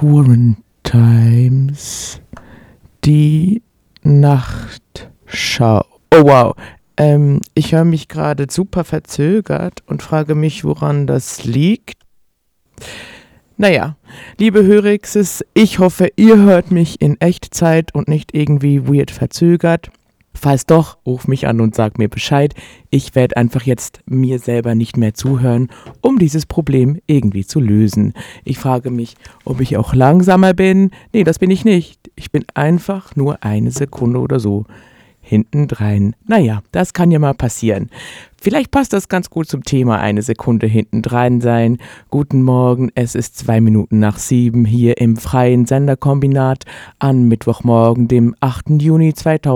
Quarantimes, die Nachtschau. Oh wow, ich höre mich gerade super verzögert und frage mich, woran das liegt. Naja, liebe Hörixes, ich hoffe, ihr hört mich in Echtzeit und nicht irgendwie weird verzögert. Falls doch, ruf mich an und sag mir Bescheid. Ich werde einfach jetzt mir selber nicht mehr zuhören, um dieses Problem irgendwie zu lösen. Ich frage mich, ob ich auch langsamer bin. Nee, das bin ich nicht. Ich bin einfach nur eine Sekunde oder so hintendrein. Naja, das kann ja mal passieren. Vielleicht passt das ganz gut zum Thema eine Sekunde hintendrein sein. Guten Morgen, es ist 7:02 hier im freien Senderkombinat an Mittwochmorgen, dem 8. Juni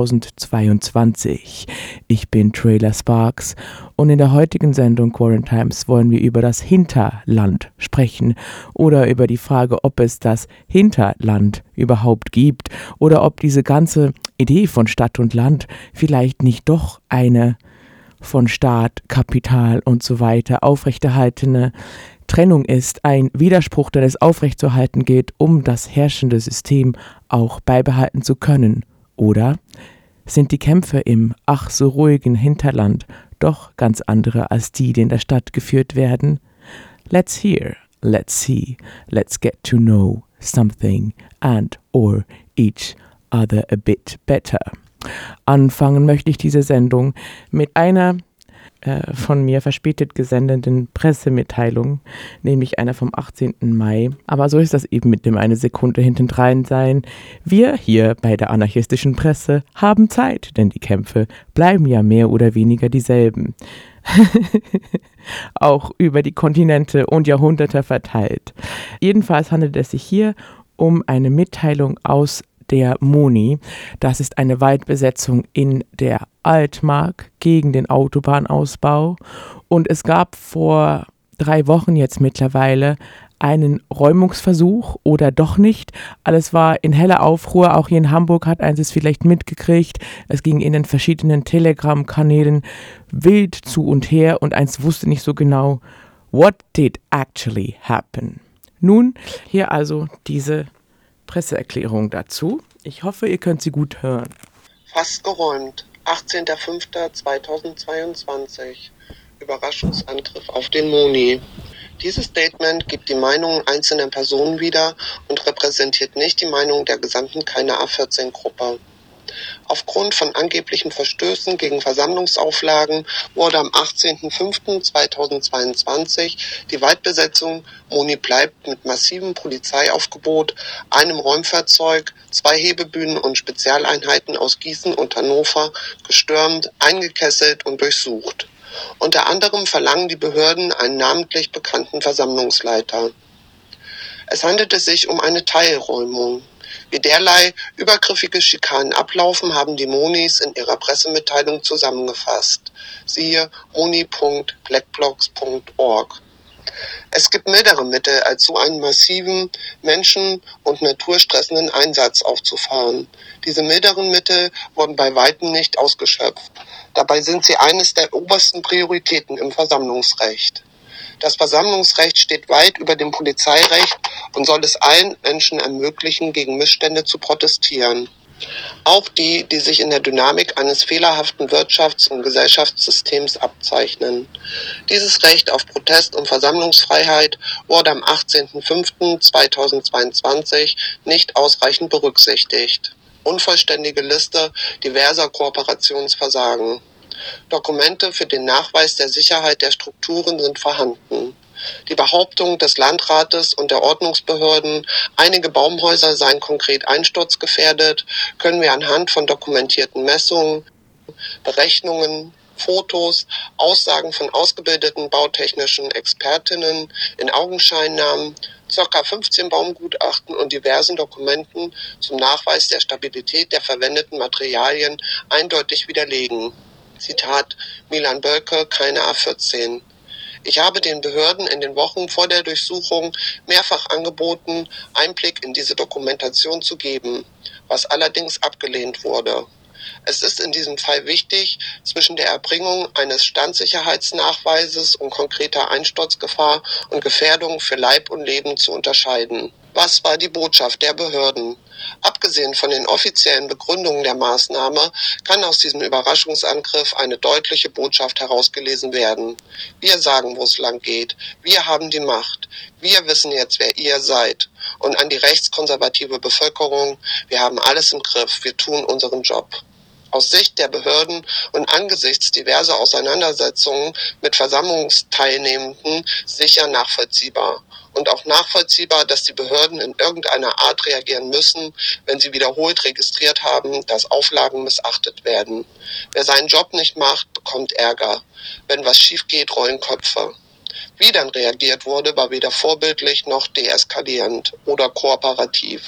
2022. Ich bin Trailer Sparks und in der heutigen Sendung Quarantimes wollen wir über das Hinterland sprechen oder über die Frage, ob es das Hinterland überhaupt gibt oder ob diese ganze Idee von Stadt und Land vielleicht nicht doch eine von Staat, Kapital und so weiter aufrechterhaltene Trennung ist, ein Widerspruch, den es aufrechtzuerhalten gilt, um das herrschende System auch beibehalten zu können. Oder sind die Kämpfe im ach so ruhigen Hinterland doch ganz andere als die in der Stadt geführt werden? Let's hear, let's see, let's get to know something and or each other a bit better. Anfangen möchte ich diese Sendung mit einer von mir verspätet gesendeten Pressemitteilung, nämlich einer vom 18. Mai. Aber so ist das eben mit dem eine Sekunde hintendrein sein. Wir hier bei der anarchistischen Presse haben Zeit, denn die Kämpfe bleiben ja mehr oder weniger dieselben. Auch über die Kontinente und Jahrhunderte verteilt. Jedenfalls handelt es sich hier um eine Mitteilung aus der Moni. Das ist eine Waldbesetzung in der Altmark gegen den Autobahnausbau. Und es gab vor 3 Wochen jetzt mittlerweile einen Räumungsversuch oder doch nicht. Alles war in heller Aufruhr. Auch hier in Hamburg hat eins es vielleicht mitgekriegt. Es ging in den verschiedenen Telegram-Kanälen wild zu und her und eins wusste nicht so genau, what did actually happen. Nun, hier also diese Presseerklärung dazu. Ich hoffe, ihr könnt sie gut hören. Fast geräumt. 18.05.2022. Überraschungsangriff auf den Moni. Dieses Statement gibt die Meinungen einzelner Personen wieder und repräsentiert nicht die Meinung der gesamten Keine A14-Gruppe. Aufgrund von angeblichen Verstößen gegen Versammlungsauflagen wurde am 18.05.2022 die Waldbesetzung Moni bleibt mit massivem Polizeiaufgebot, einem Räumfahrzeug, 2 Hebebühnen und Spezialeinheiten aus Gießen und Hannover gestürmt, eingekesselt und durchsucht. Unter anderem verlangen die Behörden einen namentlich bekannten Versammlungsleiter. Es handelte sich um eine Teilräumung. Wie derlei übergriffige Schikanen ablaufen, haben die Monis in ihrer Pressemitteilung zusammengefasst. Siehe moni.blackblocks.org. Es gibt mildere Mittel, als so einen massiven, menschen- und naturstressenden Einsatz aufzufahren. Diese milderen Mittel wurden bei weitem nicht ausgeschöpft. Dabei sind sie eines der obersten Prioritäten im Versammlungsrecht. Das Versammlungsrecht steht weit über dem Polizeirecht und soll es allen Menschen ermöglichen, gegen Missstände zu protestieren. Auch die, die sich in der Dynamik eines fehlerhaften Wirtschafts- und Gesellschaftssystems abzeichnen. Dieses Recht auf Protest- und Versammlungsfreiheit wurde am 18.05.2022 nicht ausreichend berücksichtigt. Unvollständige Liste diverser Kooperationsversagen. Dokumente für den Nachweis der Sicherheit der Strukturen sind vorhanden. Die Behauptung des Landrates und der Ordnungsbehörden, einige Baumhäuser seien konkret einsturzgefährdet, können wir anhand von dokumentierten Messungen, Berechnungen, Fotos, Aussagen von ausgebildeten bautechnischen Expertinnen, in Augenscheinnahmen, ca. 15 Baumgutachten und diversen Dokumenten zum Nachweis der Stabilität der verwendeten Materialien eindeutig widerlegen. Zitat Milan Bölke, Keine A14. Ich habe den Behörden in den Wochen vor der Durchsuchung mehrfach angeboten, Einblick in diese Dokumentation zu geben, was allerdings abgelehnt wurde. Es ist in diesem Fall wichtig, zwischen der Erbringung eines Standsicherheitsnachweises und konkreter Einsturzgefahr und Gefährdung für Leib und Leben zu unterscheiden. Was war die Botschaft der Behörden? Abgesehen von den offiziellen Begründungen der Maßnahme kann aus diesem Überraschungsangriff eine deutliche Botschaft herausgelesen werden. Wir sagen, wo es lang geht. Wir haben die Macht. Wir wissen jetzt, wer ihr seid. Und an die rechtskonservative Bevölkerung, wir haben alles im Griff. Wir tun unseren Job. Aus Sicht der Behörden und angesichts diverser Auseinandersetzungen mit Versammlungsteilnehmenden sicher nachvollziehbar. Und auch nachvollziehbar, dass die Behörden in irgendeiner Art reagieren müssen, wenn sie wiederholt registriert haben, dass Auflagen missachtet werden. Wer seinen Job nicht macht, bekommt Ärger. Wenn was schief geht, rollen Köpfe. Wie dann reagiert wurde, war weder vorbildlich noch deeskalierend oder kooperativ.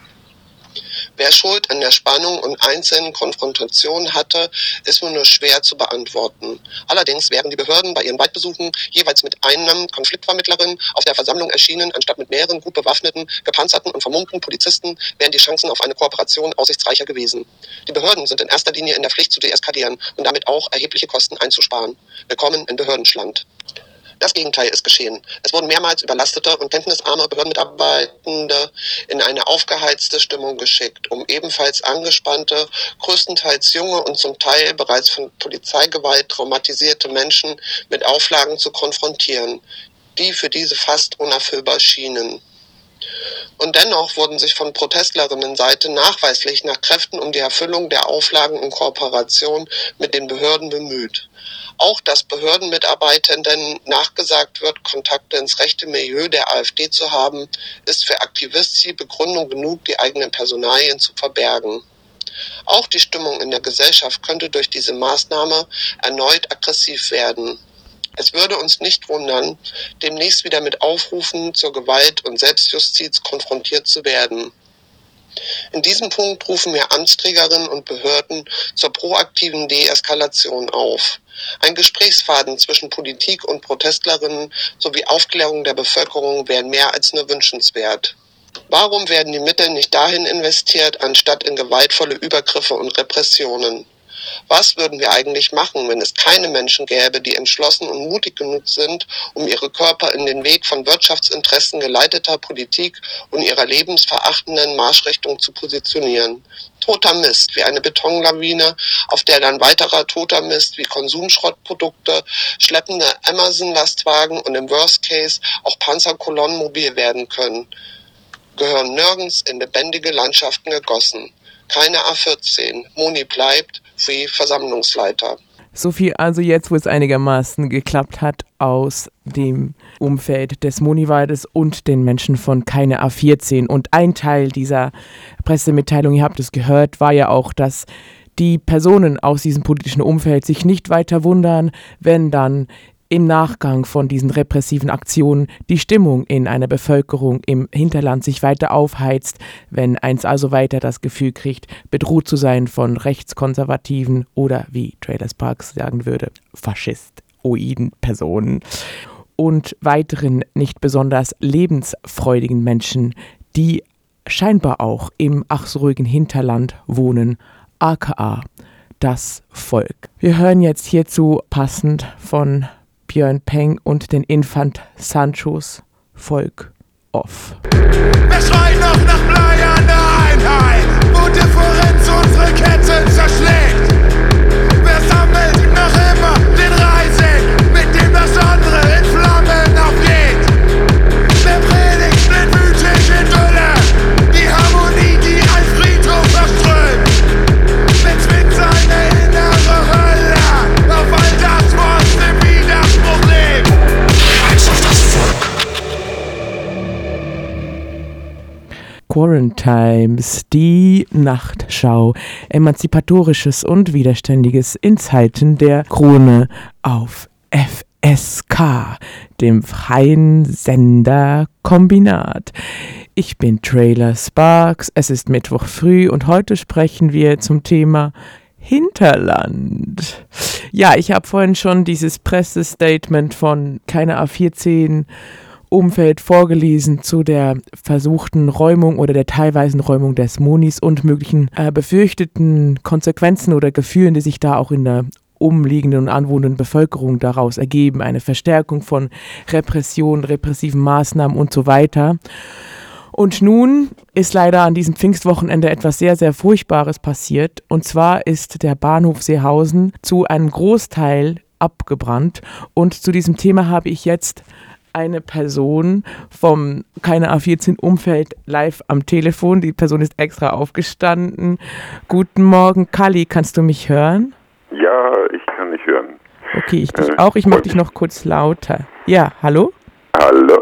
Wer Schuld an der Spannung und einzelnen Konfrontationen hatte, ist wohl nur schwer zu beantworten. Allerdings wären die Behörden bei ihren Waldbesuchen jeweils mit einer Konfliktvermittlerin auf der Versammlung erschienen, anstatt mit mehreren gut bewaffneten, gepanzerten und vermummten Polizisten, wären die Chancen auf eine Kooperation aussichtsreicher gewesen. Die Behörden sind in erster Linie in der Pflicht zu deeskalieren und damit auch erhebliche Kosten einzusparen. Willkommen in Behördenschland. Das Gegenteil ist geschehen. Es wurden mehrmals überlastete und kenntnisarme Behördenmitarbeitende in eine aufgeheizte Stimmung geschickt, um ebenfalls angespannte, größtenteils junge und zum Teil bereits von Polizeigewalt traumatisierte Menschen mit Auflagen zu konfrontieren, die für diese fast unerfüllbar schienen. Und dennoch wurden sich von Protestlerinnenseite nachweislich nach Kräften um die Erfüllung der Auflagen in Kooperation mit den Behörden bemüht. Auch dass Behördenmitarbeitenden nachgesagt wird, Kontakte ins rechte Milieu der AfD zu haben, ist für Aktivisti Begründung genug, die eigenen Personalien zu verbergen. Auch die Stimmung in der Gesellschaft könnte durch diese Maßnahme erneut aggressiv werden. Es würde uns nicht wundern, demnächst wieder mit Aufrufen zur Gewalt und Selbstjustiz konfrontiert zu werden. In diesem Punkt rufen wir Amtsträgerinnen und Behörden zur proaktiven Deeskalation auf. Ein Gesprächsfaden zwischen Politik und Protestlerinnen sowie Aufklärung der Bevölkerung wären mehr als nur wünschenswert. Warum werden die Mittel nicht dahin investiert, anstatt in gewaltvolle Übergriffe und Repressionen? Was würden wir eigentlich machen, wenn es keine Menschen gäbe, die entschlossen und mutig genug sind, um ihre Körper in den Weg von Wirtschaftsinteressen geleiteter Politik und ihrer lebensverachtenden Marschrichtung zu positionieren? Toter Mist, wie eine Betonlawine, auf der dann weiterer toter Mist wie Konsumschrottprodukte, schleppende Amazon-Lastwagen und im Worst Case auch Panzerkolonnen mobil werden können, gehören nirgends in lebendige Landschaften gegossen. Keine A14. Moni bleibt, Free Versammlungsleiter. So viel also jetzt, wo es einigermaßen geklappt hat, aus dem Umfeld des Moniwaldes und den Menschen von Keine A14. Und ein Teil dieser Pressemitteilung, ihr habt es gehört, war ja auch, dass die Personen aus diesem politischen Umfeld sich nicht weiter wundern, wenn dann im Nachgang von diesen repressiven Aktionen die Stimmung in einer Bevölkerung im Hinterland sich weiter aufheizt, wenn eins also weiter das Gefühl kriegt, bedroht zu sein von rechtskonservativen oder, wie Trailer Sparks sagen würde, faschistoiden Personen und weiteren nicht besonders lebensfreudigen Menschen, die scheinbar auch im ach so ruhigen Hinterland wohnen, aka das Volk. Wir hören jetzt hierzu passend von Björn Peng und den Infant Sanchos Volk Off. Wir schreien noch nach bleierner Einheit, wo Differenz unsere Ketten zerschlägt. Wer sammelt noch immer den Reisig, mit dem das andere in Flammen aufgeht? Wer predigt blindwütig in Gülle, die Harmonie, die ein Friedhof verströmt? Wer zwingt seine innere Hölle auf all das, was im Widerspruch lebt? Scheiß auf das Volk. Quarantimes, die Nachtschau, Emanzipatorisches und Widerständiges in Zeiten der Krone auf FSK, dem freien Senderkombinat. Ich bin Trailer Sparks, es ist Mittwoch früh und heute sprechen wir zum Thema Hinterland. Ja, ich habe vorhin schon dieses Pressestatement von Keine A14 Umfeld vorgelesen zu der versuchten Räumung oder der teilweisen Räumung des Monis und möglichen befürchteten Konsequenzen oder Gefühlen, die sich da auch in der umliegenden und anwohnenden Bevölkerung daraus ergeben, eine Verstärkung von Repression, repressiven Maßnahmen und so weiter. Und nun ist leider an diesem Pfingstwochenende etwas sehr, sehr Furchtbares passiert. Und zwar ist der Bahnhof Seehausen zu einem Großteil abgebrannt. Und zu diesem Thema habe ich jetzt eine Person vom Keine A14 Umfeld live am Telefon. Die Person ist extra aufgestanden. Guten Morgen, Kali, kannst du mich hören? Ja, ich kann dich hören. Okay, ich dich auch. Ich mache dich noch kurz lauter. Ja, hallo? Hallo.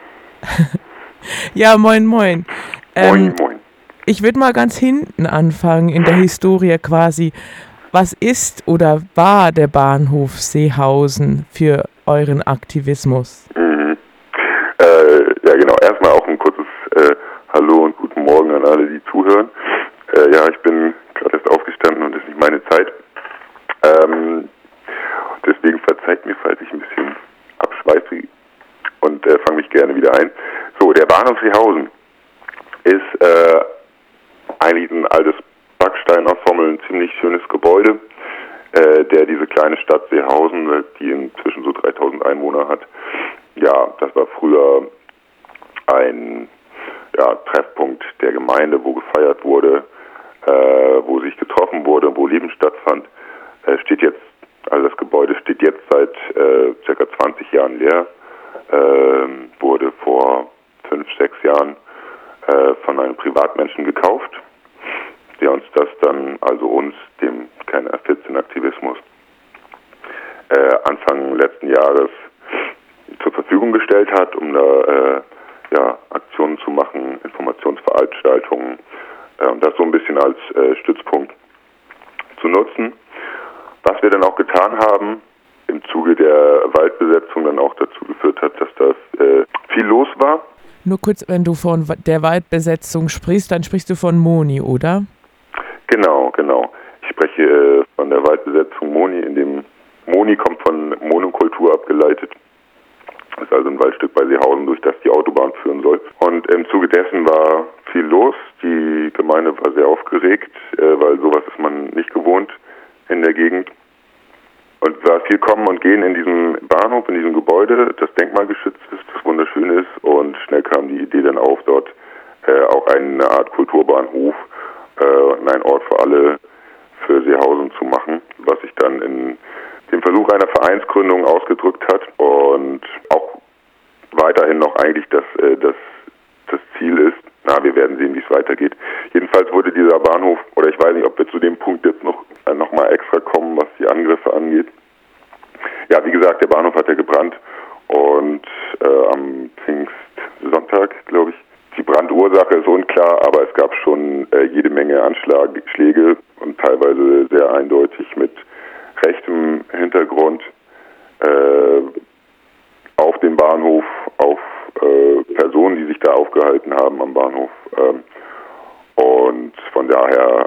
Ja, moin, moin. Moin, moin. Ich würde mal ganz hinten anfangen, in der Historie quasi. Was ist oder war der Bahnhof Seehausen für euren Aktivismus? Ja, genau. Erstmal auch ein kurzes Hallo und guten Morgen an alle, die zuhören. Ja, ich bin gerade erst aufgestanden und das ist nicht meine Zeit. Deswegen verzeiht mir, falls ich ein bisschen abschweife und fange mich gerne wieder ein. So, der Bahnhof Seehausen ist eigentlich ein altes Backsteinensemble, ein ziemlich schönes Gebäude, der diese kleine Stadt Seehausen, die inzwischen so 3000 Einwohner hat, ja, das war früher ein Treffpunkt der Gemeinde, wo gefeiert wurde, wo sich getroffen wurde, wo Leben stattfand, steht jetzt, also das Gebäude steht jetzt seit circa 20 Jahren leer, wurde vor 5, 6 Jahren von einem Privatmenschen gekauft, der uns das dann, also uns, dem Keine A14-Aktivismus, Anfang letzten Jahres zur Verfügung gestellt hat, um da Aktionen zu machen, Informationsveranstaltungen, und das so ein bisschen als Stützpunkt zu nutzen. Was wir dann auch getan haben, im Zuge der Waldbesetzung dann auch dazu geführt hat, dass da viel los war. Nur kurz, wenn du von der Waldbesetzung sprichst, dann sprichst du von Moni, oder? Genau. Ich spreche von der Waldbesetzung Moni, in dem Moni kommt von Monokultur abgeleitet. Das ist also ein Waldstück bei Seehausen, durch das die Autobahn führen soll. Und im Zuge dessen war viel los. Die Gemeinde war sehr aufgeregt, weil sowas ist man nicht gewohnt in der Gegend. Und war viel Kommen und Gehen in diesem Bahnhof, in diesem Gebäude, das denkmalgeschützt ist, das wunderschön ist. Und schnell kam die Idee dann auf, dort auch eine Art Kulturbahnhof und einen Ort für alle für Seehausen zu machen, was sich dann in dem Versuch einer Vereinsgründung ausgedrückt hat und auch weiterhin noch eigentlich das Ziel ist. Wir werden sehen, wie es weitergeht. Jedenfalls wurde dieser Bahnhof, oder ich weiß nicht, ob wir zu dem Punkt jetzt noch mal extra kommen, was die Angriffe angeht. Ja, wie gesagt, der Bahnhof hat ja gebrannt und am Pfingstsonntag, glaube ich. Die Brandursache ist unklar, aber es gab schon jede Menge Anschläge und teilweise sehr eindeutig mit rechtem Hintergrund auf den Bahnhof, auf Personen, die sich da aufgehalten haben am Bahnhof. Und von daher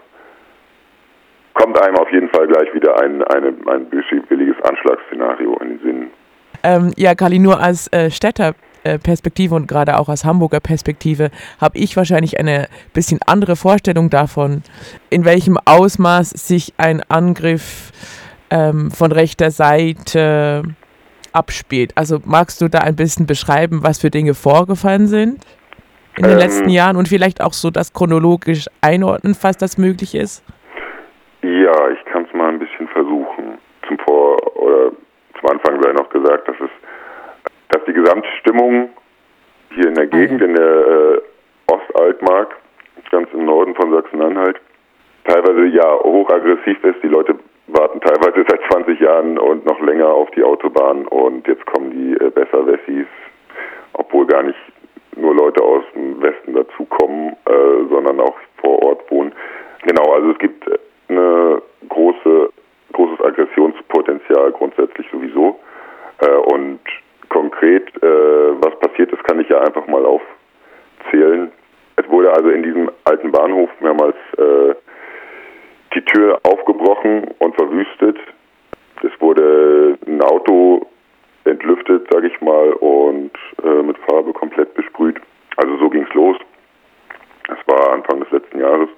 kommt einem auf jeden Fall gleich wieder ein böswilliges Anschlagsszenario in den Sinn. Ja, Kali, nur als Städterperspektive und gerade auch aus Hamburger Perspektive habe ich wahrscheinlich eine bisschen andere Vorstellung davon, in welchem Ausmaß sich ein Angriff von rechter Seite abspielt. Also magst du da ein bisschen beschreiben, was für Dinge vorgefallen sind in den letzten Jahren und vielleicht auch so das chronologisch einordnen, falls das möglich ist? Ja, ich kann es mal ein bisschen versuchen. Zum Anfang sei noch gesagt, dass die Gesamtstimmung hier in der Gegend, in der Ostaltmark, ganz im Norden von Sachsen-Anhalt, teilweise hochaggressiv ist. Die Leute warten teilweise seit 20 Jahren und noch länger auf die Autobahn und jetzt kommen die Besserwessis, obwohl gar nicht nur Leute aus dem Westen dazukommen, sondern auch vor Ort wohnen. Genau, also es gibt ein großes Aggressionspotenzial grundsätzlich sowieso. Und konkret, was passiert ist, kann ich ja einfach mal aufzählen. Es wurde also in diesem alten Bahnhof mehrmals die Tür aufgebrochen und verwüstet. Es wurde ein Auto entlüftet, sage ich mal, und mit Farbe komplett besprüht. Also so ging's los. Das war Anfang des letzten Jahres.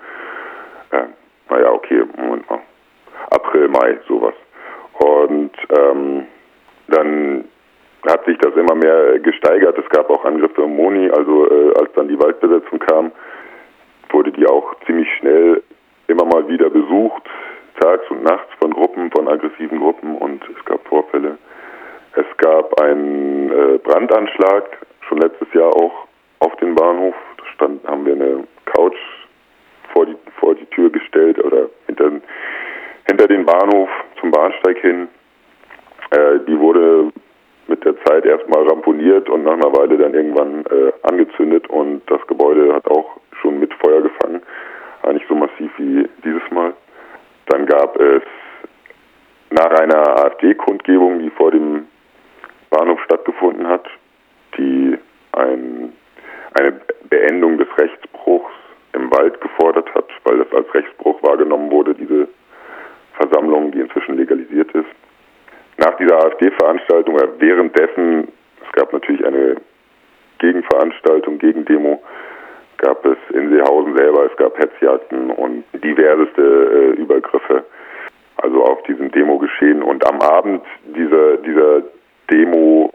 Moment mal. April, Mai, sowas. Und dann hat sich das immer mehr gesteigert. Es gab auch Angriffe im Moni, also als dann die Waldbesetzung kam, wurde die auch ziemlich schnell immer mal wieder besucht, tags und nachts von Gruppen, von aggressiven Gruppen, und es gab Vorfälle. Es gab einen Brandanschlag, schon letztes Jahr auch auf den Bahnhof. Da haben wir eine Couch vor die Tür gestellt oder hinter den Bahnhof zum Bahnsteig hin. Die wurde mit der Zeit erstmal ramponiert und nach einer Weile dann irgendwann angezündet, und das Gebäude hat auch schon mit Feuer gefangen, aber nicht so massiv wie dieses Mal. Dann gab es nach einer AfD-Kundgebung, die vor dem Bahnhof stattgefunden hat, die eine Beendung des Rechtsbruchs im Wald gefordert hat, weil das als Rechtsbruch wahrgenommen wurde, diese Versammlung, die inzwischen legalisiert ist. Nach dieser AfD-Veranstaltung, währenddessen, es gab natürlich eine Gegenveranstaltung, Gegendemo, gab es in Seehausen selber, es gab Hetzjagden und diverseste Übergriffe, also auf diesem Demo-Geschehen. Und am Abend dieser Demo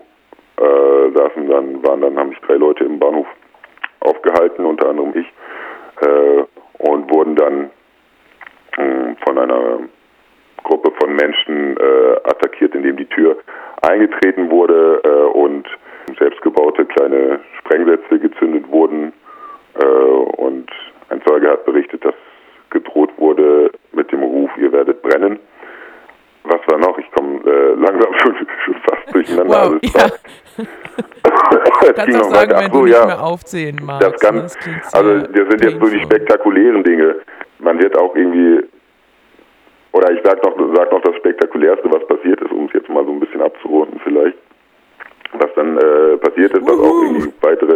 haben sich 3 Leute im Bahnhof aufgehalten, unter anderem ich, und wurden dann von einer Gruppe von Menschen attackiert, indem die Tür eingetreten wurde und selbstgebaute kleine Sprengsätze gezündet wurden. Und ein Zeuge hat berichtet, dass gedroht wurde mit dem Ruf, ihr werdet brennen. Was war noch? Ich komme langsam schon fast durcheinander. Wow, ja. Kannst auch sagen, wenn du nicht mehr aufzählen magst. Das sind jetzt so die spektakulären Dinge. Man wird auch irgendwie, oder ich sag noch das Spektakulärste, was passiert ist, um es jetzt mal so ein bisschen abzurunden vielleicht. Was dann passiert ist, was auch irgendwie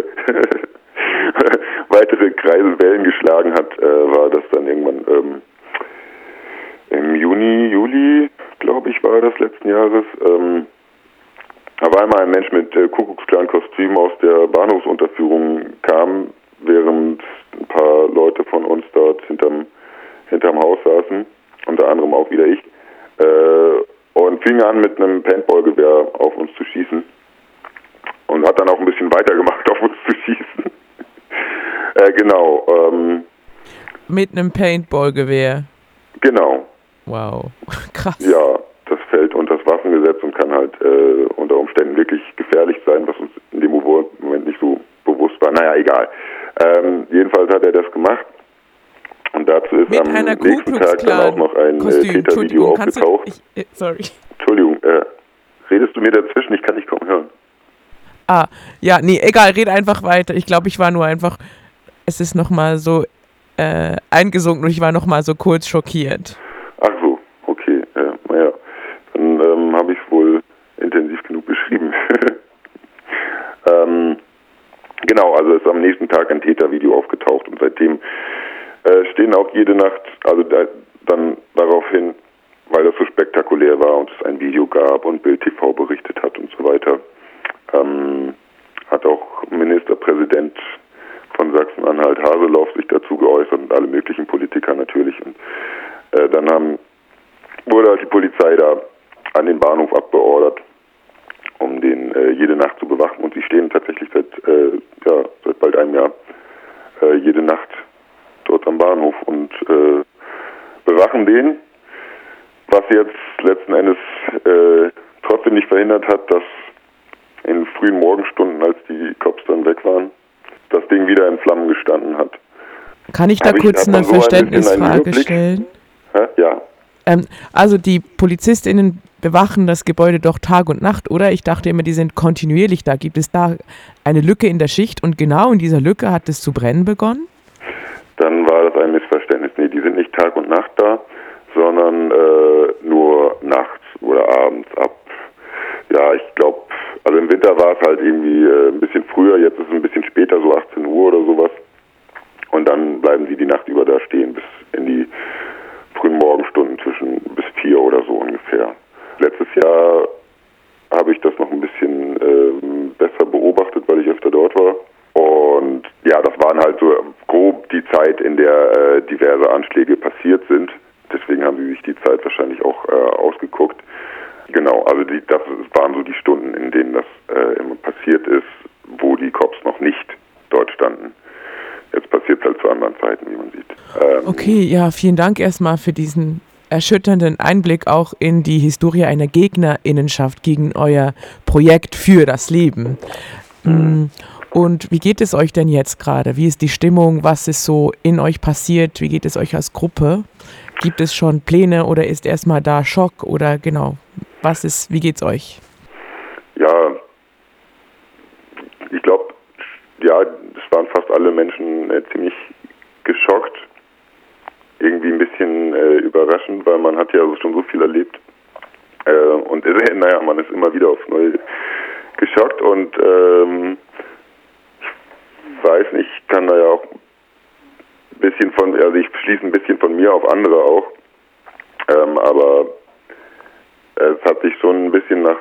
weitere Kreise Wellen geschlagen hat, war das dann irgendwann im Juli, glaube ich, war das letzten Jahres, da war einmal ein Mensch mit Kuckucksklan-Kostüm aus der Bahnhofsunterführung kam, während ein paar Leute von uns dort hinterm Haus saßen, unter anderem auch wieder ich, und fing an mit einem Paintballgewehr auf uns zu schießen und hat dann auch ein bisschen weitergemacht, auf uns zu schießen. Genau. Mit einem Paintballgewehr? Genau. Wow, krass. Ja, das fällt unter das Waffengesetz und kann halt unter Umständen wirklich gefährlich sein, was uns in dem Moment nicht so bewusst war. Naja, egal. Jedenfalls hat er das gemacht. Und dazu ist mit am nächsten Tag dann auch noch ein Tätervideo aufgetaucht. Sorry. Entschuldigung, redest du mir dazwischen? Ich kann dich kaum hören. Ja, nee, egal, red einfach weiter. Ich glaube, ich war nur einfach, es ist nochmal so eingesunken und ich war nochmal so kurz schockiert. Ach so, okay. Naja, dann habe ich es wohl intensiv genug beschrieben. Genau, also ist am nächsten Tag ein Tätervideo aufgetaucht und seitdem stehen auch jede Nacht, also dann daraufhin, weil das so spektakulär war und es ein Video gab und Bild TV berichtet hat und so weiter, hat auch Ministerpräsident von Sachsen-Anhalt Haseloff sich dazu geäußert und alle möglichen Politiker natürlich. Und dann wurde halt die Polizei da an den Bahnhof abbeordert, um den jede Nacht zu bewachen. Und sie stehen tatsächlich seit bald einem Jahr jede Nacht dort am Bahnhof und bewachen den, was jetzt letzten Endes trotzdem nicht verhindert hat, dass in frühen Morgenstunden, als die Cops dann weg waren, das Ding wieder in Flammen gestanden hat. Kann ich da kurz eine Verständnisfrage stellen? Ja. Also die PolizistInnen bewachen das Gebäude doch Tag und Nacht, oder? Ich dachte immer, die sind kontinuierlich da. Gibt es da eine Lücke in der Schicht und genau in dieser Lücke hat es zu brennen begonnen? Dann war das ein Missverständnis. Nee, die sind nicht Tag und Nacht da, sondern nur nachts oder abends ab. Ja, ich glaube, also im Winter war es halt irgendwie ein bisschen früher, jetzt ist es ein bisschen später, so 18 Uhr oder sowas. Und dann bleiben sie die Nacht über da stehen, bis in die frühen Morgenstunden bis 4 oder so ungefähr. Letztes Jahr habe ich das noch ein bisschen besser beobachtet, weil ich öfter dort war. Und ja, das waren halt so grob die Zeit, in der diverse Anschläge passiert sind. Deswegen haben sie sich die Zeit wahrscheinlich auch ausgeguckt. Genau, also das waren so die Stunden, in denen das immer passiert ist, wo die Cops noch nicht dort standen. Jetzt passiert es halt zu anderen Zeiten, wie man sieht. Okay, ja, vielen Dank erstmal für diesen erschütternden Einblick auch in die Historie einer Gegnerinnenschaft gegen euer Projekt für das Leben. Und wie geht es euch denn jetzt gerade? Wie ist die Stimmung? Was ist so in euch passiert? Wie geht es euch als Gruppe? Gibt es schon Pläne oder ist erstmal da Schock oder genau? Wie geht's euch? Ja, ich glaube, ja, es waren fast alle Menschen ziemlich geschockt. Irgendwie ein bisschen überraschend, weil man hat ja schon so viel erlebt. Und naja, man ist immer wieder aufs Neue geschockt und ich weiß nicht, ich kann da ja auch ein bisschen ich schließe ein bisschen von mir auf andere auch. Aber es hat sich schon ein bisschen nach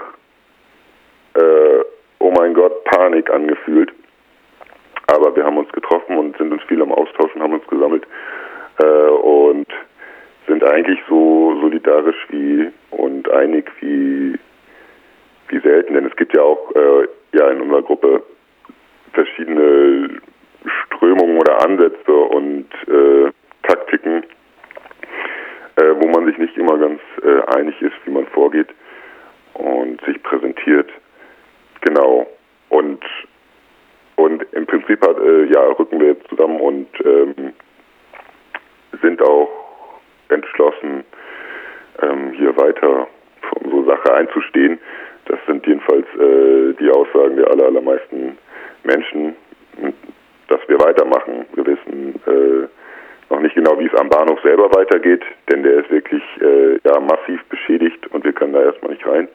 oh mein Gott, Panik angefühlt. Aber wir haben uns getroffen und sind uns viel am Austauschen, haben uns gesammelt und sind eigentlich so solidarisch und einig wie selten. Denn es gibt ja auch in unserer Gruppe verschiedene Strömungen oder Ansätze und Taktiken, wo man sich nicht immer ganz einig ist, wie man vorgeht und sich präsentiert. Genau. Und im Prinzip rücken wir jetzt zusammen und sind auch entschlossen, hier weiter für unsere Sache einzustehen. Das sind jedenfalls die Aussagen der allermeisten Menschen, dass wir weitermachen. Wir wissen noch nicht genau, wie es am Bahnhof selber weitergeht, denn der ist wirklich massiv beschädigt und wir können da erstmal nicht rein,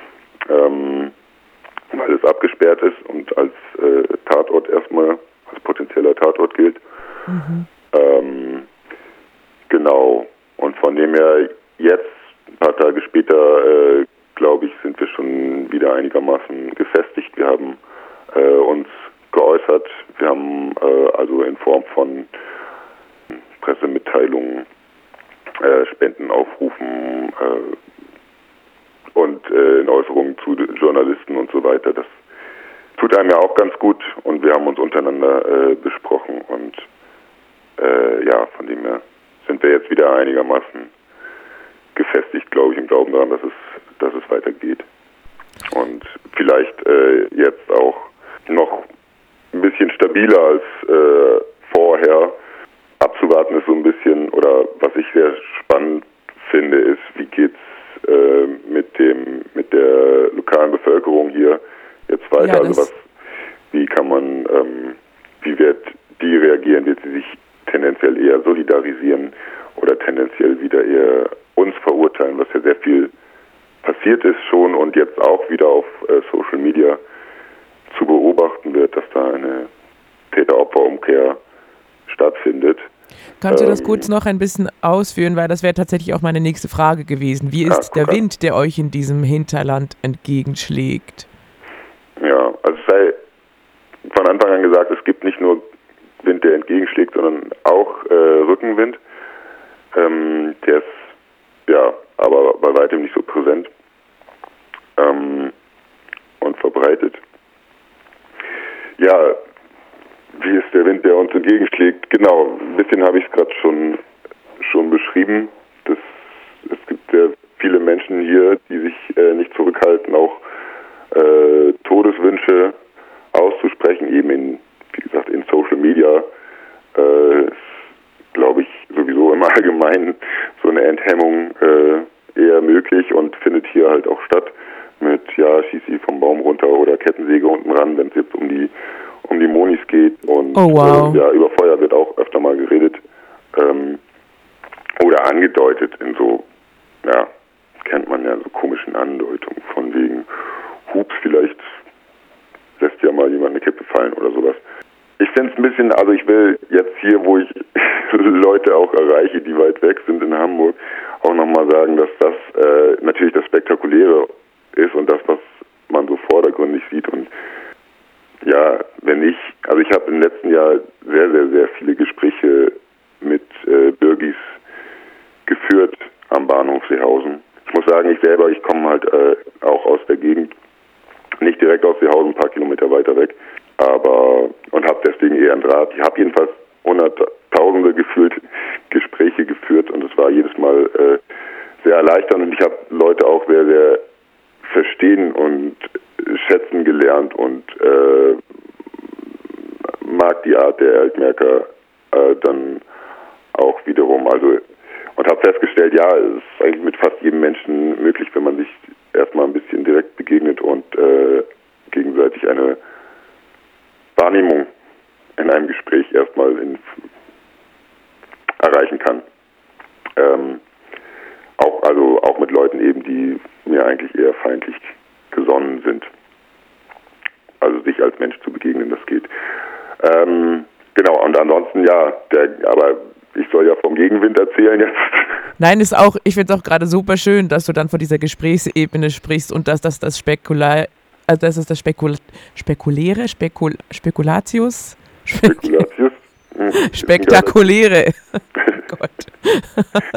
weil es abgesperrt ist und als Tatort erstmal, als potenzieller Tatort gilt. Genau. Und von dem her jetzt, ein paar Tage später, glaube ich, sind wir schon wieder einigermaßen gefestigt. Wir haben uns geäußert. Wir haben also in Form von Pressemitteilungen, Spendenaufrufen und in Äußerungen zu Journalisten und so weiter. Das tut einem ja auch ganz gut und wir haben uns untereinander besprochen und von dem her sind wir jetzt wieder einigermaßen gefestigt, glaube ich, im Glauben daran, dass es weitergeht. Und vielleicht jetzt auch noch ein bisschen stabiler als vorher. Abzuwarten ist so ein bisschen, oder was ich sehr spannend finde, ist, wie geht's mit der lokalen Bevölkerung hier jetzt weiter? Ja, wie kann man, wie wird die reagieren? Wird sie sich tendenziell eher solidarisieren oder tendenziell wieder eher uns verurteilen, was ja sehr viel passiert ist schon und jetzt auch wieder auf Social Media zu beobachten wird, dass da eine Täter-Opfer-Umkehr stattfindet. Kannst du das kurz noch ein bisschen ausführen, weil das wäre tatsächlich auch meine nächste Frage gewesen. Wie ist der Wind, der euch in diesem Hinterland entgegenschlägt? Ja, also es sei von Anfang an gesagt, es gibt nicht nur Wind, der entgegenschlägt, sondern auch Rückenwind. Der ist aber bei weitem nicht so präsent und verbreitet. Ja, wie ist der Wind, der uns entgegenschlägt? Genau, ein bisschen habe ich es gerade schon beschrieben. Es gibt sehr viele Menschen hier, die sich nicht zurückhalten, auch Todeswünsche auszusprechen, eben wie gesagt, in Social Media. Ist, glaube ich, sowieso im Allgemeinen so eine Enthemmung eher möglich und findet hier halt auch statt mit, schieß sie vom Baum runter oder Kettensäge unten ran, wenn es jetzt um die Monis geht und über Feuer wird auch öfter mal geredet oder angedeutet in so, kennt man ja so komischen Andeutungen von wegen, hups, vielleicht lässt ja mal jemand eine Kippe fallen oder sowas. Ich finde es ein bisschen, also ich will jetzt hier, wo ich Leute auch erreiche, die weit weg sind in Hamburg, auch nochmal sagen, dass das natürlich das Spektakuläre ist und das, was man so vordergründig sieht. Und ich habe im letzten Jahr sehr, sehr, sehr viele Gespräche mit Bürgis geführt am Bahnhof Seehausen. Ich muss sagen, ich komme halt auch aus der Gegend Nicht direkt aus Seehausen, ein paar Kilometer weiter weg, und habe deswegen eher einen Draht. Ich habe jedenfalls Hunderttausende gefühlt Gespräche geführt und es war jedes Mal sehr erleichternd und ich habe Leute auch sehr, sehr verstehen und schätzen gelernt und mag die Art der Eltmerker dann auch wiederum. Also und habe festgestellt, ja, es ist eigentlich mit fast jedem Menschen möglich, wenn man sich erstmal ein bisschen direkt begegnet und gegenseitig eine Wahrnehmung in einem Gespräch erstmal erreichen kann. Auch mit Leuten eben, die mir eigentlich eher feindlich gesonnen sind. Also sich als Mensch zu begegnen, das geht. Genau, und ansonsten aber ich soll ja vom Gegenwind erzählen jetzt. Nein, ich finde es auch gerade super schön, dass du dann von dieser Gesprächsebene sprichst und dass das Spekulatius. Spektakuläre. Oh Gott.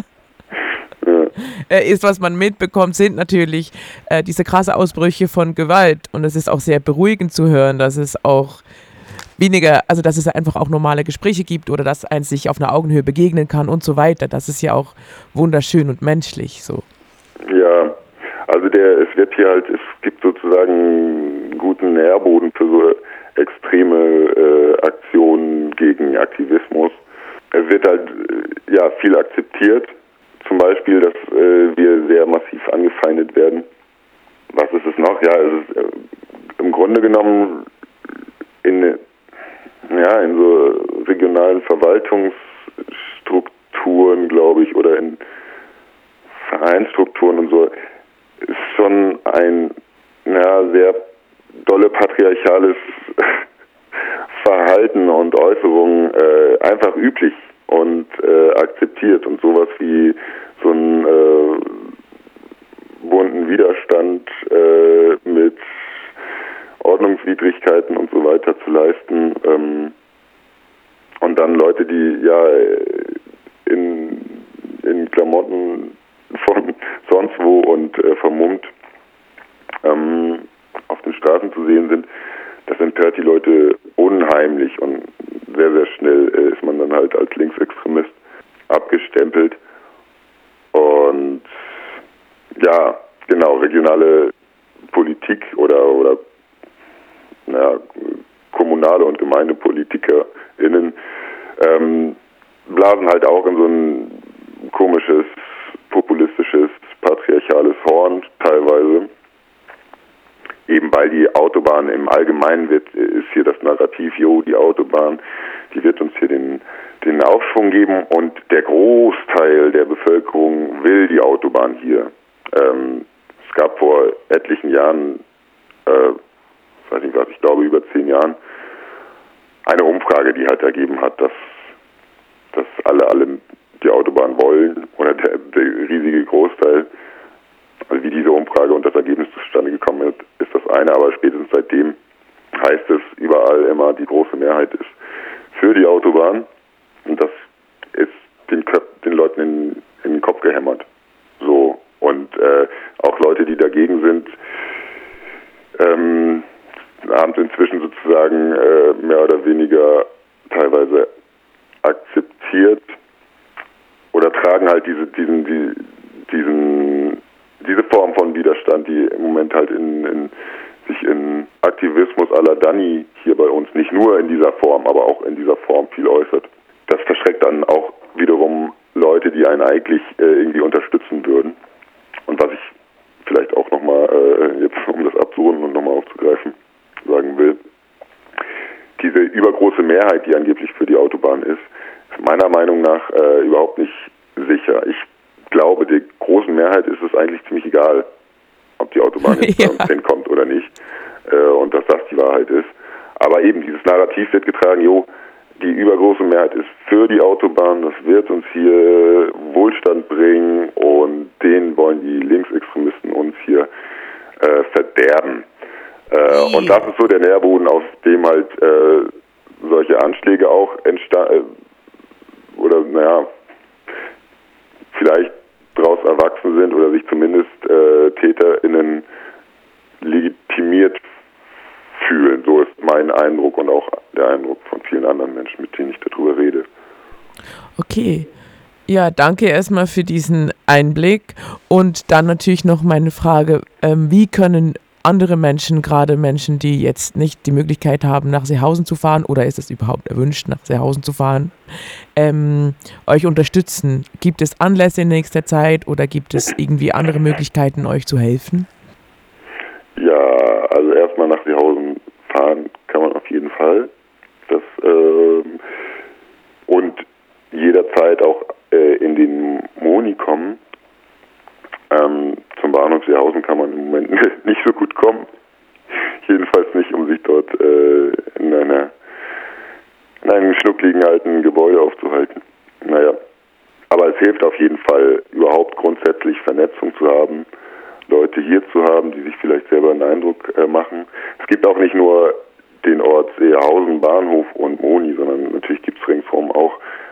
Ist, was man mitbekommt, sind natürlich diese krasse Ausbrüche von Gewalt. Und es ist auch sehr beruhigend zu hören, dass es auch dass es einfach auch normale Gespräche gibt oder dass eins sich auf einer Augenhöhe begegnen kann und so weiter. Das ist ja auch wunderschön und menschlich so. Ja, also es gibt sozusagen einen guten Nährboden für so extreme Aktionen gegen Aktivismus. Es wird halt viel akzeptiert. Zum Beispiel, dass wir sehr massiv angefeindet werden. Was ist es noch? Ja, es ist im Grunde genommen in so regionalen Verwaltungsstrukturen, glaube ich, oder in Vereinsstrukturen und so, ist schon ein sehr dolle patriarchales Verhalten und Äußerungen einfach üblich und akzeptiert und sowas wie so einen bunten Widerstand mit Ordnungswidrigkeiten und so weiter zu leisten. Und dann Leute, die in Klamotten von sonst wo und vermummt auf den Straßen zu sehen sind, das empört die Leute unheimlich und sehr, sehr schnell ist man dann halt als Linksextremist abgestempelt. Und regionale Politik oder kommunale und GemeindepolitikerInnen blasen halt auch in so ein komisches, populistisches, patriarchales Horn teilweise. Eben weil die Autobahn im Allgemeinen ist hier das Narrativ, die Autobahn, die wird uns hier den Aufschwung geben und der Großteil der Bevölkerung will die Autobahn hier. Es gab vor etlichen Jahren, ich glaube über 10 Jahren, eine Umfrage, die halt ergeben hat, dass alle die Autobahn wollen oder der riesige Großteil. Also wie diese Umfrage und das Ergebnis zustande gekommen ist das eine, aber spätestens seitdem heißt es überall immer, die große Mehrheit ist für die Autobahn und das ist den Leuten in den Kopf gehämmert. So. Und auch Leute, die dagegen sind, haben es inzwischen sozusagen mehr oder weniger teilweise akzeptiert oder tragen halt diese Form von Widerstand, die im Moment halt sich in Aktivismus à la Danny hier bei uns nicht nur in dieser Form, aber auch in dieser Form viel äußert. Das verschreckt dann auch wiederum Leute, die einen eigentlich irgendwie unterstützen würden. Und was ich vielleicht auch nochmal, jetzt um das abzurunden und nochmal aufzugreifen, sagen will, diese übergroße Mehrheit, die angeblich für die Autobahn ist meiner Meinung nach überhaupt nicht sicher. Ich glaube, der großen Mehrheit ist es eigentlich ziemlich egal, ob die Autobahn jetzt bei uns hinkommt oder nicht und dass das die Wahrheit ist. Aber eben, dieses Narrativ wird getragen, die übergroße Mehrheit ist für die Autobahn, das wird uns hier Wohlstand bringen und den wollen die Linksextremisten uns hier verderben. Und das ist so der Nährboden, auf dem halt solche Anschläge auch vielleicht daraus erwachsen sind oder sich zumindest TäterInnen legitimiert und auch der Eindruck von vielen anderen Menschen, mit denen ich darüber rede. Okay. Ja, danke erstmal für diesen Einblick. Und dann natürlich noch meine Frage, wie können andere Menschen, gerade Menschen, die jetzt nicht die Möglichkeit haben, nach Seehausen zu fahren, oder ist es überhaupt erwünscht, nach Seehausen zu fahren, euch unterstützen? Gibt es Anlässe in nächster Zeit oder gibt es irgendwie andere Möglichkeiten, euch zu helfen? Ja, also erstmal nach Seehausen fahren kann man auf jeden Fall. Und jederzeit auch in den Moni kommen. Zum Bahnhof Seehausen kann man im Moment nicht so gut kommen. Jedenfalls nicht, um sich dort in einem schnuckligen alten Gebäude aufzuhalten. Naja, aber es hilft auf jeden Fall, überhaupt grundsätzlich Vernetzung zu haben, Leute hier zu haben, die sich vielleicht selber einen Eindruck machen. Es gibt auch nicht nur den Ort Seehausen, Bahnhof und Moni, sondern natürlich gibt es ringsherum auch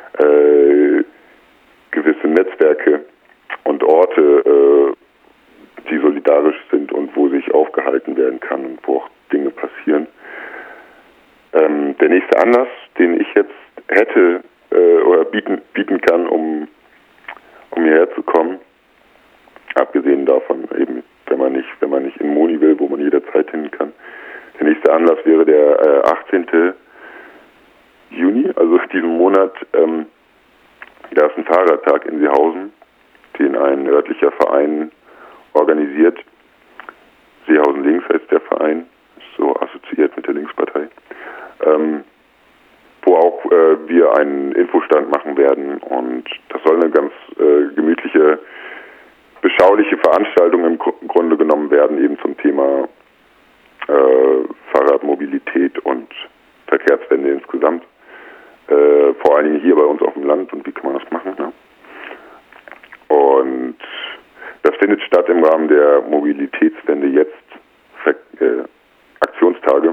gewisse Netzwerke und Orte, die solidarisch sind und wo sich aufgehalten werden kann und wo auch Dinge passieren. Der nächste Anlass, den ich jetzt hätte oder bieten kann, um hierher zu kommen, abgesehen davon eben, wenn man nicht in Moni will, wo man jederzeit hin kann. Der nächste Anlass wäre der 18. Juni, also diesen Monat. Da ist ein Fahrradtag in Seehausen, den ein örtlicher Verein organisiert. Seehausen Links heißt der Verein, ist so assoziiert mit der Linkspartei. Wo auch wir einen Infostand machen werden, und das soll eine ganz gemütliche, beschauliche Veranstaltung im Grunde genommen werden, eben zum Thema Fahrradmobilität und Verkehrswende insgesamt. Vor allen Dingen hier bei uns auf dem Land, und wie kann man das machen. Ne? Und das findet statt im Rahmen der Mobilitätswende jetzt Aktionstage.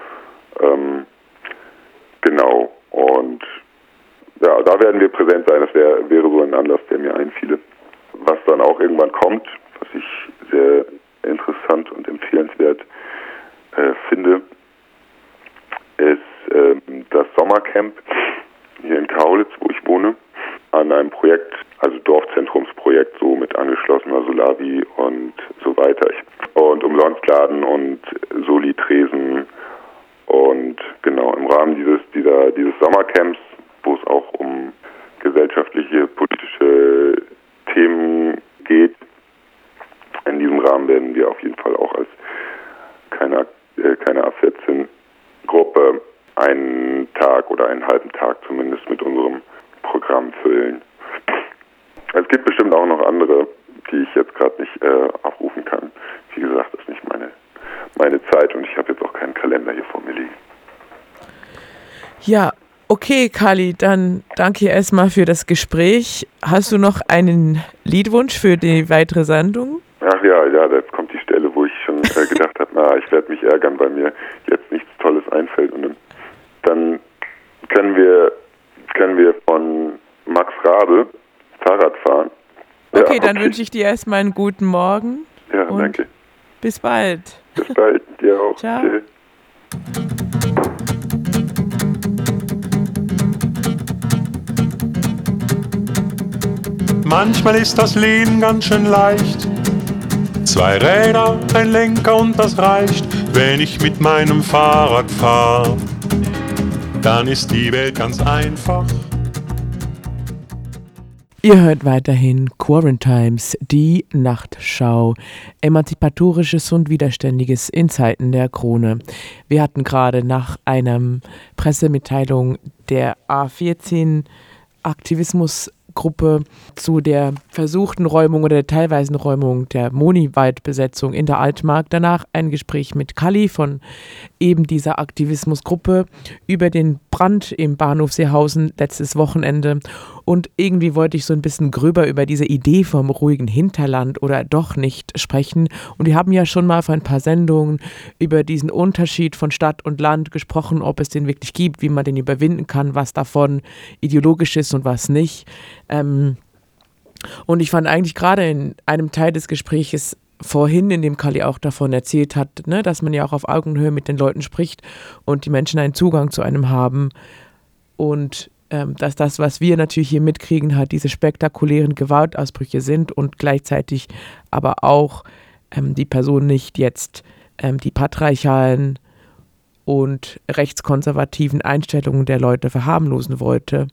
Genau. Und ja, da werden wir präsent sein. Das wäre so ein Anlass, der mir einfiele. Was dann auch irgendwann kommt, was ich sehr interessant und empfehlenswert finde, ist das Sommercamp hier in Kaulitz, wo ich wohne, an einem Projekt, also Dorfzentrumsprojekt, so mit angeschlossener Solavi und so weiter. Und Umsonstladen und Soli-Tresen. Und genau, im Rahmen dieses Sommercamps, wo es auch um gesellschaftliche, politische Themen geht, in diesem Rahmen werden wir auf jeden Fall auch als keine A14-Gruppe einen Tag oder einen halben Tag zumindest mit unserem Programm füllen. Es gibt bestimmt auch noch andere, die ich jetzt gerade nicht aufrufen kann. Wie gesagt, das ist nicht meine Zeit, und ich habe jetzt auch keinen Kalender hier vor mir liegen. Ja, okay, Kali, dann danke erstmal für das Gespräch. Hast du noch einen Liedwunsch für die weitere Sendung? Ach ja, jetzt kommt die Stelle, wo ich schon gedacht habe, ich werde mich ärgern, weil mir jetzt nichts Tolles einfällt. Und dann können wir von Max Rabe Fahrrad fahren. Okay, dann wünsche ich dir erstmal einen guten Morgen. Ja, danke. Bis bald. Bis bald, dir auch. Ciao. Okay. Manchmal ist das Leben ganz schön leicht. 2 Räder, ein Lenker und das reicht. Wenn ich mit meinem Fahrrad fahr, dann ist die Welt ganz einfach. Ihr hört weiterhin Quarantimes, die Nachtschau. Emanzipatorisches und Widerständiges in Zeiten der Krone. Wir hatten gerade nach einer Pressemitteilung der A14 Aktivismusgruppe zu der versuchten Räumung oder der teilweisen Räumung der Moni-Waldbesetzung in der Altmark. Danach ein Gespräch mit Kali von eben dieser Aktivismusgruppe über den Brand im Bahnhof Seehausen letztes Wochenende. Und irgendwie wollte ich so ein bisschen gröber über diese Idee vom ruhigen Hinterland oder doch nicht sprechen. Und wir haben ja schon mal vor ein paar Sendungen über diesen Unterschied von Stadt und Land gesprochen, ob es den wirklich gibt, wie man den überwinden kann, was davon ideologisch ist und was nicht. Und ich fand eigentlich gerade in einem Teil des Gesprächs vorhin, in dem Kali auch davon erzählt hat, ne, dass man ja auch auf Augenhöhe mit den Leuten spricht und die Menschen einen Zugang zu einem haben und dass das, was wir natürlich hier mitkriegen, halt diese spektakulären Gewaltausbrüche sind und gleichzeitig aber auch die Person nicht jetzt die patriarchalen und rechtskonservativen Einstellungen der Leute verharmlosen wollte,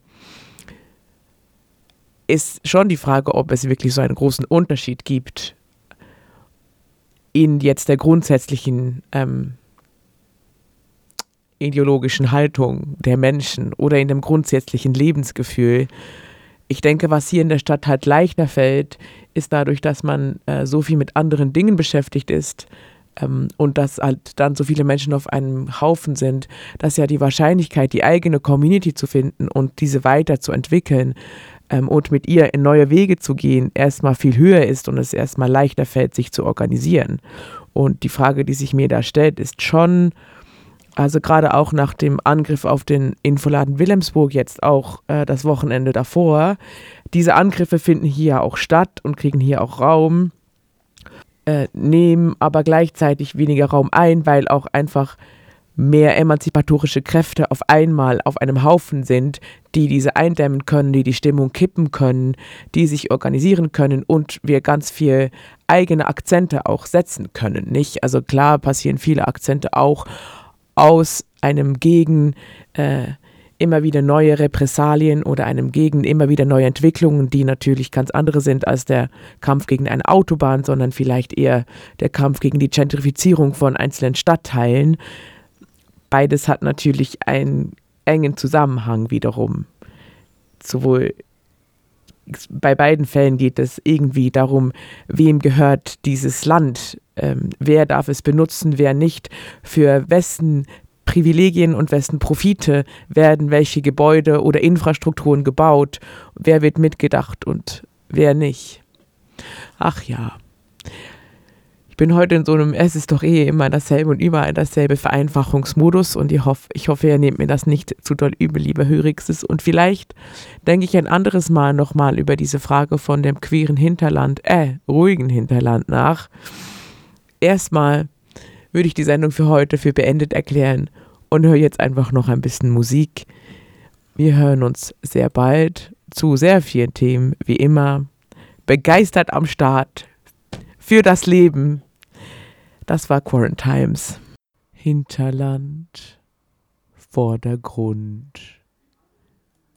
ist schon die Frage, ob es wirklich so einen großen Unterschied gibt in jetzt der grundsätzlichen ideologischen Haltung der Menschen oder in dem grundsätzlichen Lebensgefühl. Ich denke, was hier in der Stadt halt leichter fällt, ist dadurch, dass man so viel mit anderen Dingen beschäftigt ist und dass halt dann so viele Menschen auf einem Haufen sind, dass ja die Wahrscheinlichkeit, die eigene Community zu finden und diese weiterzuentwickeln und mit ihr in neue Wege zu gehen, erstmal viel höher ist und es erstmal leichter fällt, sich zu organisieren. Und die Frage, die sich mir da stellt, ist schon, also gerade auch nach dem Angriff auf den Infoladen Wilhelmsburg, jetzt auch das Wochenende davor, diese Angriffe finden hier auch statt und kriegen hier auch Raum, nehmen aber gleichzeitig weniger Raum ein, weil auch einfach mehr emanzipatorische Kräfte auf einmal auf einem Haufen sind, die diese eindämmen können, die die Stimmung kippen können, die sich organisieren können und wir ganz viel eigene Akzente auch setzen können, nicht? Also klar passieren viele Akzente auch aus einem gegen immer wieder neue Repressalien oder einem gegen immer wieder neue Entwicklungen, die natürlich ganz andere sind als der Kampf gegen eine Autobahn, sondern vielleicht eher der Kampf gegen die Gentrifizierung von einzelnen Stadtteilen. Beides hat natürlich einen engen Zusammenhang wiederum. Sowohl bei beiden Fällen geht es irgendwie darum, wem gehört dieses Land, wer darf es benutzen, wer nicht, für wessen Privilegien und wessen Profite werden welche Gebäude oder Infrastrukturen gebaut, wer wird mitgedacht und wer nicht. Ach ja. Ich bin heute in so einem, es ist doch immer dasselbe und überall dasselbe Vereinfachungsmodus und ich hoffe, ihr nehmt mir das nicht zu doll übel, lieber Hörixes. Und vielleicht denke ich ein anderes Mal nochmal über diese Frage von dem queeren Hinterland, ruhigen Hinterland nach. Erstmal würde ich die Sendung für heute für beendet erklären und höre jetzt einfach noch ein bisschen Musik. Wir hören uns sehr bald zu sehr vielen Themen, wie immer. Begeistert am Start für das Leben. Das war Quarantimes. Hinterland, Vordergrund.